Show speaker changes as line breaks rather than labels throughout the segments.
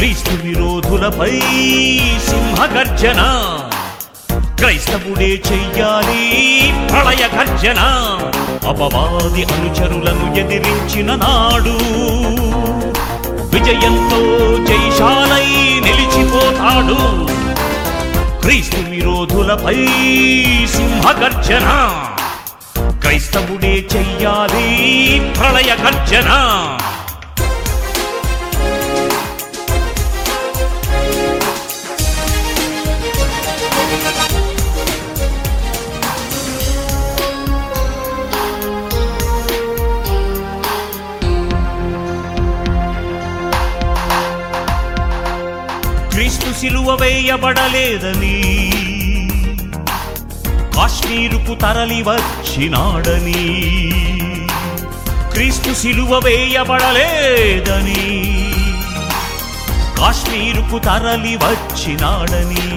క్రీస్తు విరోధులపై సింహగర్జన, క్రైస్తవుడే చెయ్యాలి ప్రళయ గర్జన. అపవాది అనుచరులను ఎదిరించిన నాడు విజయంతో జైశాలై నిలిచిపోతాడు. క్రీస్తు విరోధులపై సింహగర్జన, క్రైస్తవుడే చెయ్యాలి ప్రళయ గర్జన. క్రీస్తు సిలువ వేయబడలేదని, కాశ్మీరుకు తరలి వచ్చినాడని. క్రీస్తు సిలువ వేయబడలేదని, కాశ్మీరుకు తరలి వచ్చినాడని.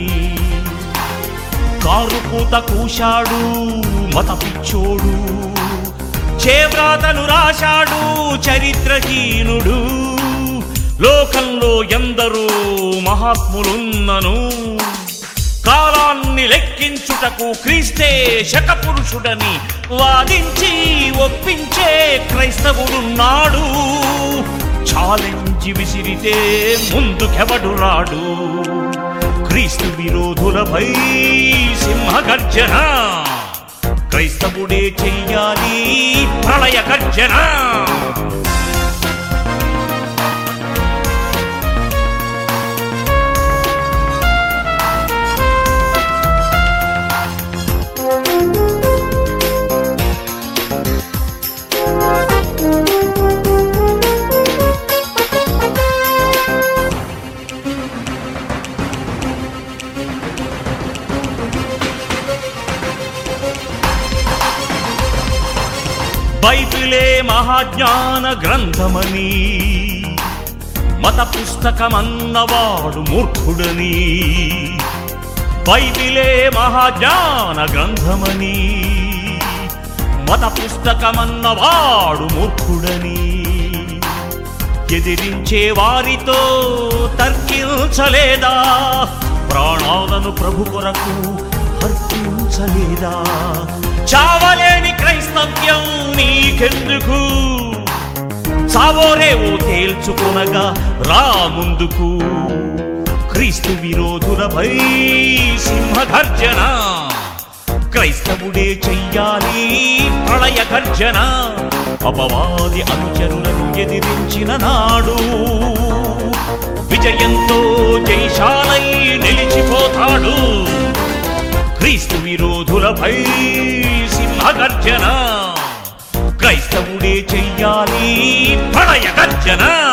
కారుపూత కూశాడు మత పిచ్చోడు, చేవ్రాతను రాశాడు చరిత్రహీనుడు. లోకంలో ఎందరో మహాత్ములున్నను, కాలాన్ని లెక్కించుటకు క్రీస్తే శకపురుషుడని వాదించి ఒప్పించే క్రైస్తవుడున్నాడు. ఛాలెంజ్ విసిరితే ముందుకెవడు రాడు. క్రీస్తు విరోధులపై సింహగర్జన, క్రైస్తవుడే చెయ్యాలి ప్రళయ గర్జన. బైబిలే మహాజ్ఞాన గ్రంథమని, మత పుస్తకమన్నవాడు మూర్ఖుడని. బైబిలే మహాజ్ఞాన గ్రంథమని, మత పుస్తకమన్నవాడు మూర్ఖుడని. ఎదిరించే వారితో తర్కించలేదా, ప్రాణాలను ప్రభు కొరకు అర్పించలేదా. చావలేని క్రైస్తవ్యం నీకెందుకు, చావోరేవో తేల్చుకొనగా రా ముందుకు. క్రీస్తు విరోధులపై సింహగర్జన, క్రైస్తవుడే చెయ్యాలి ప్రళయ గర్జన. అపవాది అనుచరులను ఎదిరించిన నాడు విజయంతో జైశాలై నిలిచిపోతాడు. క్రీస్తు విరోధులపై సింహగర్జన, క్రైస్తవుడే చెయ్యాలి ప్రళయ గర్జన.